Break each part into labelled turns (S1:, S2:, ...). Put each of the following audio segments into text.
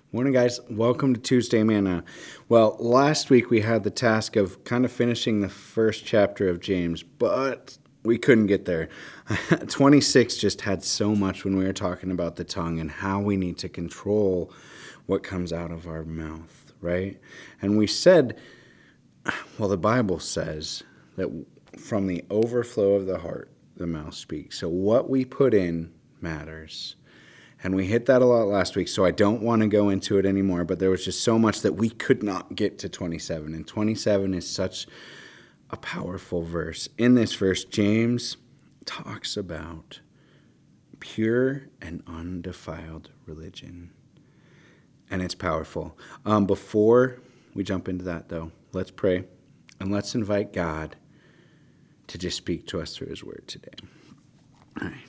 S1: Morning, guys. Welcome to Tuesday Manna. Well, last week we had the task of kind of finishing the first chapter of James, but we couldn't get there. 26 just had so much when we were talking about the tongue and how we need to control what comes out of our mouth, right? And we said, well, the Bible says that from the overflow of the heart, the mouth speaks. So what we put in matters. And we hit that a lot last week, so I don't want to go into it anymore, but there was just so much that we could not get to 27. And 27 is such a powerful verse. In this verse, James talks about pure and undefiled religion. And it's powerful. Before we jump into that, though, let's pray. And let's invite God to just speak to us through his word today. All right.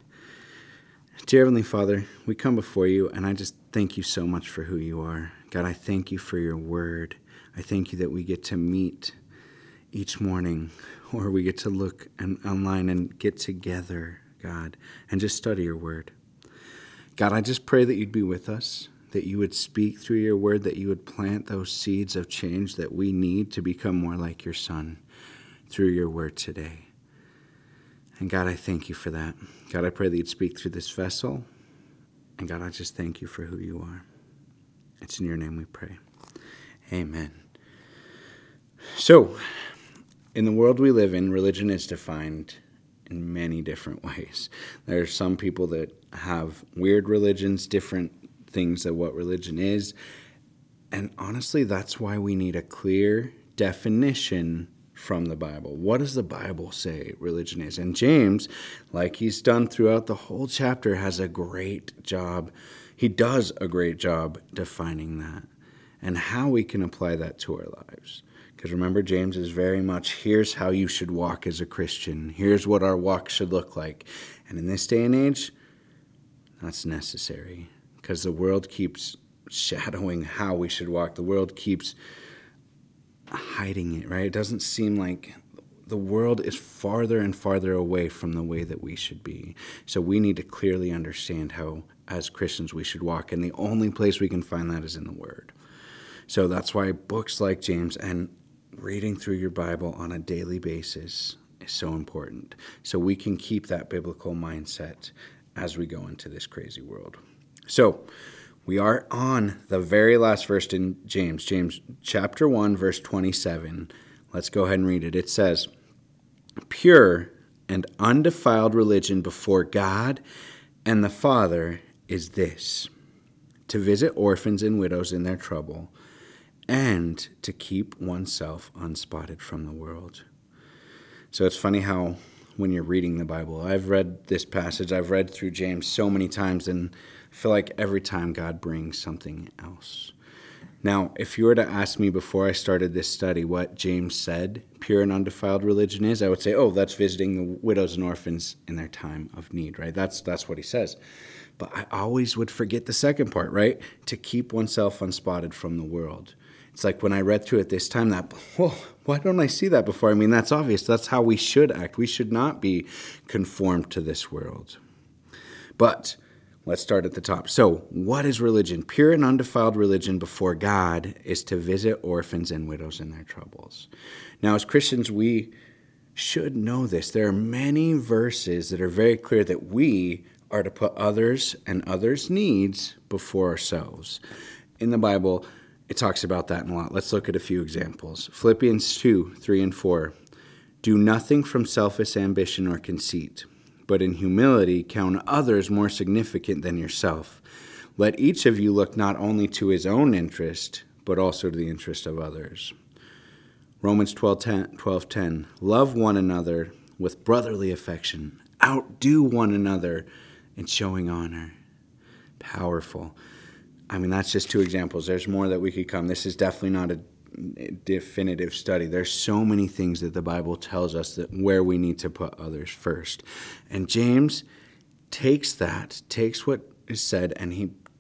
S1: Dear Heavenly Father, we come before you, and I just thank you so much for who you are. God, I thank you for your word. I thank you that we get to meet each morning, or we get to look online and get together, God, and just study your word. God, I just pray that you'd be with us, that you would speak through your word, that you would plant those seeds of change that we need to become more like your Son through your word today. And God, I thank you for that. God, I pray that you'd speak through this vessel. And God, I just thank you for who you are. It's in your name we pray. Amen. So, in the world we live in, religion is defined in many different ways. There are some people that have weird religions, different things of what religion is. And honestly, that's why we need a clear definition from the Bible. What does the Bible say religion is? And James, like he's done throughout the whole chapter, has a great job. He does a great job defining that and how we can apply that to our lives. Because remember, James is very much, here's how you should walk as a Christian. Here's what our walk should look like. And in this day and age, that's necessary because the world keeps shadowing how we should walk. The world keeps hiding it, right? It doesn't seem like the world is farther and farther away from the way that we should be. So we need to clearly understand how, as Christians, we should walk. And the only place we can find that is in the Word. So that's why books like James and reading through your Bible on a daily basis is so important. So we can keep that biblical mindset as we go into this crazy world. So we are on the very last verse in James chapter 1, verse 27. Let's go ahead and read it. It says, "Pure and undefiled religion before God and the Father is this, to visit orphans and widows in their trouble, and to keep oneself unspotted from the world." So it's funny how when you're reading the Bible, I've read this passage, I've read through James so many times, and I feel like every time God brings something else. Now, if you were to ask me before I started this study what James said pure and undefiled religion is, I would say, oh, that's visiting the widows and orphans in their time of need, right? That's what he says. But I always would forget the second part, right? To keep oneself unspotted from the world. It's like when I read through it this time, why don't I see that before? I mean, that's obvious. That's how we should act. We should not be conformed to this world. But let's start at the top. So, what is religion? Pure and undefiled religion before God is to visit orphans and widows in their troubles. Now, as Christians, we should know this. There are many verses that are very clear that we are to put others and others' needs before ourselves. In the Bible, it talks about that in a lot. Let's look at a few examples. Philippians 2, 3 and 4. "Do nothing from selfish ambition or conceit, but in humility count others more significant than yourself. Let each of you look not only to his own interest, but also to the interest of others." Romans 12:10. "Love one another with brotherly affection. Outdo one another in showing honor." Powerful. I mean, that's just two examples. There's more that we could come. This is definitely not a definitive study. There's so many things that the Bible tells us that where we need to put others first. And James takes what is said, and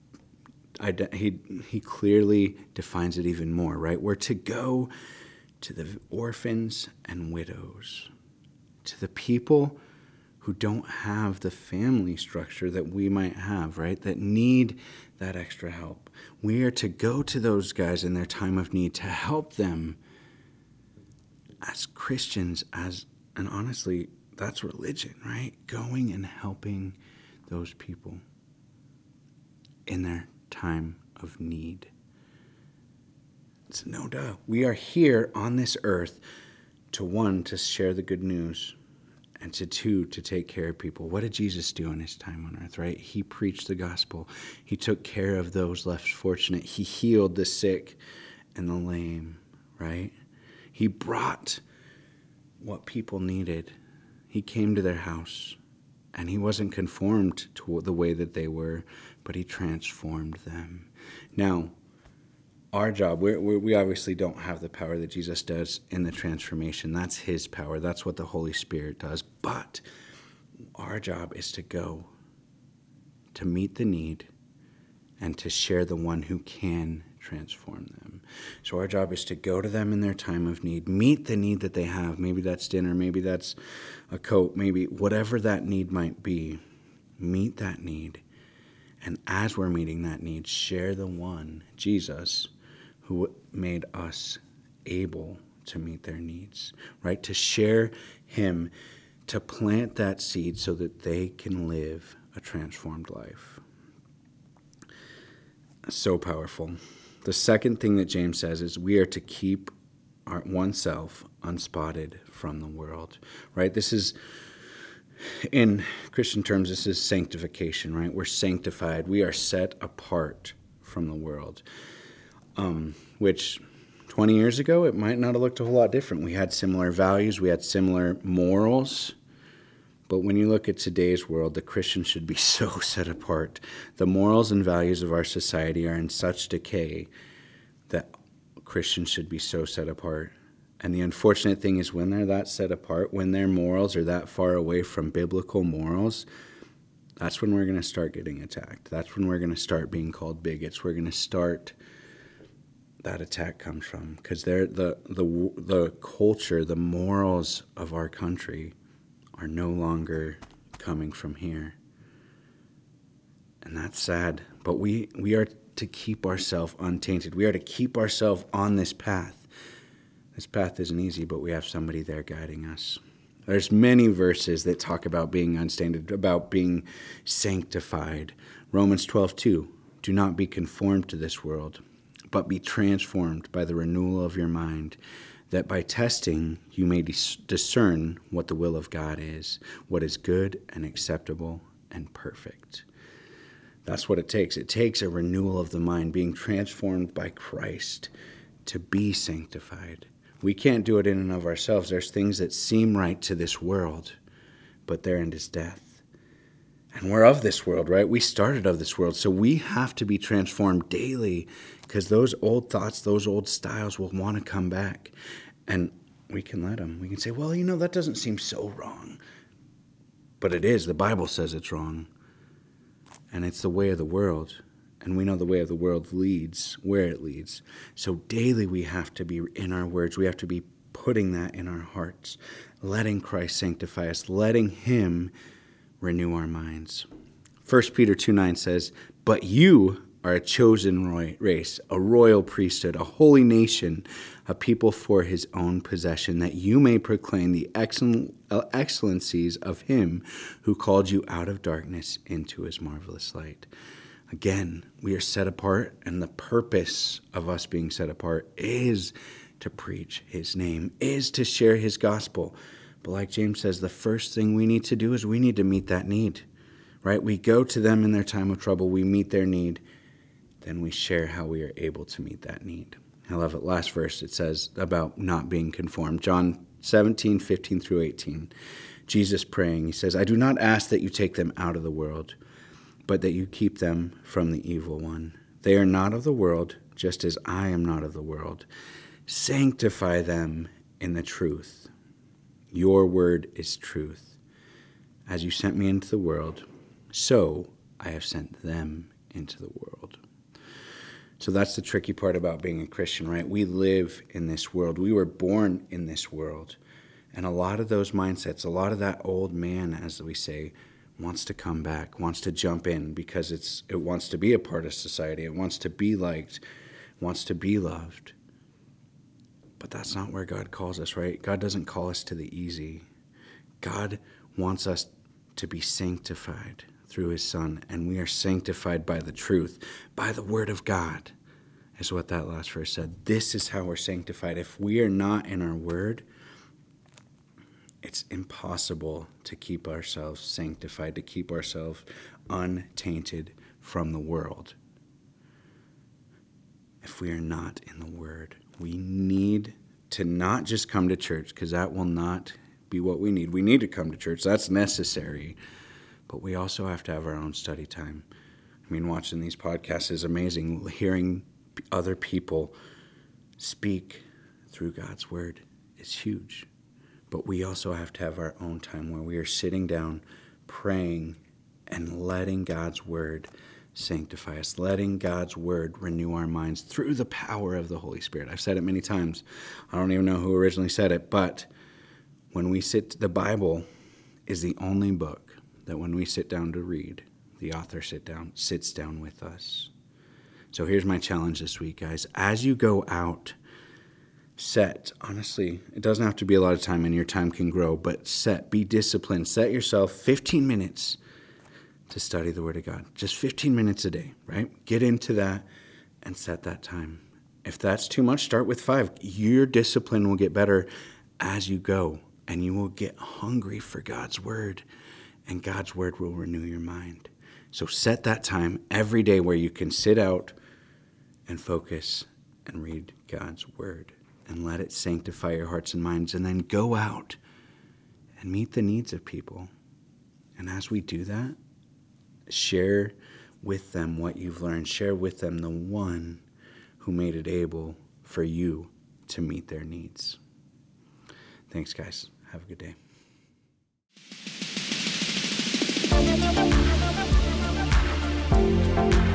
S1: he clearly defines it even more, right? We're to go to the orphans and widows, to the people who who don't have the family structure that we might have, right? That need that extra help. We are to go to those guys in their time of need to help them as Christians, and honestly, that's religion, right? Going and helping those people in their time of need. It's no doubt. We are here on this earth to, one, to share the good news, and to two, to take care of people. What did Jesus do in his time on earth, right? He preached the gospel. He took care of those less fortunate. He healed the sick and the lame, right? He brought what people needed. He came to their house, and he wasn't conformed to the way that they were, but he transformed them. Now, our job, we obviously don't have the power that Jesus does in the transformation. That's his power. That's what the Holy Spirit does. But our job is to go, to meet the need, and to share the one who can transform them. So our job is to go to them in their time of need, meet the need that they have. Maybe that's dinner, maybe that's a coat, maybe whatever that need might be. Meet that need. And as we're meeting that need, share the one, Jesus, who made us able to meet their needs, right? To share him, to plant that seed so that they can live a transformed life. So powerful. The second thing that James says is we are to keep oneself unspotted from the world, right? This is, in Christian terms, this is sanctification, right? We're sanctified. We are set apart from the world. Which 20 years ago, it might not have looked a whole lot different. We had similar values, we had similar morals. But when you look at today's world, the Christian should be so set apart. The morals and values of our society are in such decay that Christians should be so set apart. And the unfortunate thing is when they're that set apart, when their morals are that far away from biblical morals, that's when we're going to start getting attacked. That's when we're going to start being called bigots. We're going to start... that attack comes from, because they're the culture, the morals of our country are no longer coming from here. And that's sad. But we are to keep ourselves untainted. We are to keep ourselves on this path. This path isn't easy, but we have somebody there guiding us. There's many verses that talk about being unstained, about being sanctified. Romans 12:2, do not be conformed to this world, but be transformed by the renewal of your mind, that by testing you may discern what the will of God is, what is good and acceptable and perfect. That's what it takes. It takes a renewal of the mind, being transformed by Christ to be sanctified. We can't do it in and of ourselves. There's things that seem right to this world, but their end is death. And we're of this world, right? We started of this world. So we have to be transformed daily, because those old thoughts, those old styles will want to come back. And we can let them. We can say, well, that doesn't seem so wrong. But it is. The Bible says it's wrong. And it's the way of the world. And we know the way of the world leads where it leads. So daily we have to be in our words. We have to be putting that in our hearts, letting Christ sanctify us, letting him renew our minds. 1 Peter 2:9 says, but you are a chosen race, a royal priesthood, a holy nation, a people for his own possession, that you may proclaim the excellencies of him who called you out of darkness into his marvelous light. Again, we are set apart, and the purpose of us being set apart is to preach his name, is to share his gospel. But like James says, the first thing we need to do is we need to meet that need, right? We go to them in their time of trouble, we meet their need, then we share how we are able to meet that need. I love it. Last verse, it says about not being conformed. John 17:15-18. Jesus praying, he says, I do not ask that you take them out of the world, but that you keep them from the evil one. They are not of the world, just as I am not of the world. Sanctify them in the truth. Your word is truth. As you sent me into the world, so I have sent them into the world. So that's the tricky part about being a Christian, right? We live in this world. We were born in this world. And a lot of those mindsets, a lot of that old man, as we say, wants to come back, wants to jump in because it wants to be a part of society. It wants to be liked, wants to be loved. But that's not where God calls us, right? God doesn't call us to the easy. God wants us to be sanctified through his Son, and we are sanctified by the truth, by the word of God, is what that last verse said. This is how we're sanctified. If we are not in our word, it's impossible to keep ourselves sanctified, to keep ourselves untainted from the world. If we are not in the word, we need to not just come to church, because that will not be what we need. We need to come to church. That's necessary. But we also have to have our own study time. I mean, watching these podcasts is amazing. Hearing other people speak through God's word is huge. But we also have to have our own time where we are sitting down, praying, and letting God's word sanctify us, letting God's word renew our minds through the power of the Holy Spirit. I've said it many times. I don't even know who originally said it, but when we sit, the Bible is the only book that when we sit down to read, the author sits down with us. So here's my challenge this week, guys. As you go out, honestly, it doesn't have to be a lot of time and your time can grow, but be disciplined. Set yourself 15 minutes to study the Word of God. Just 15 minutes a day, right? Get into that and set that time. If that's too much, start with 5. Your discipline will get better as you go, and you will get hungry for God's Word, and God's Word will renew your mind. So set that time every day where you can sit out and focus and read God's Word and let it sanctify your hearts and minds, and then go out and meet the needs of people. And as we do that, share with them what you've learned. Share with them the one who made it able for you to meet their needs. Thanks, guys. Have a good day.